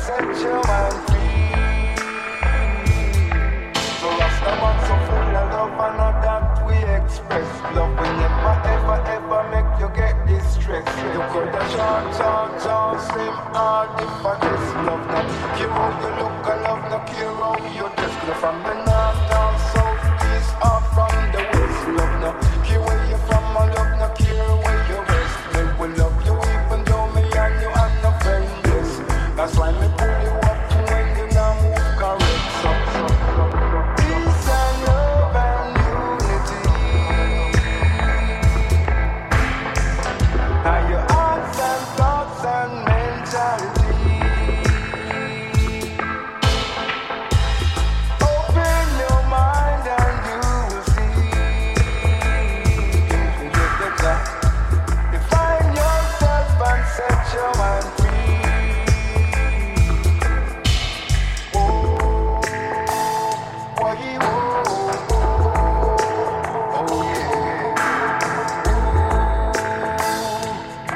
set your mind free. So Rastaman so full of love and not that we express. Love will never ever ever make you get distressed. You could have short, slim hard if I just love not care how you look, I love not care how you dress. From the north, down, south, east, or from the west. Love not care where you from, I love not care where you rest. They will love you even though me and you are not friendless. That's why me pull you up when you now move correct. So peace and love and unity are your hearts and thoughts and mentality. Open your mind and you will see. If you get the time, define yourself and set your mind free.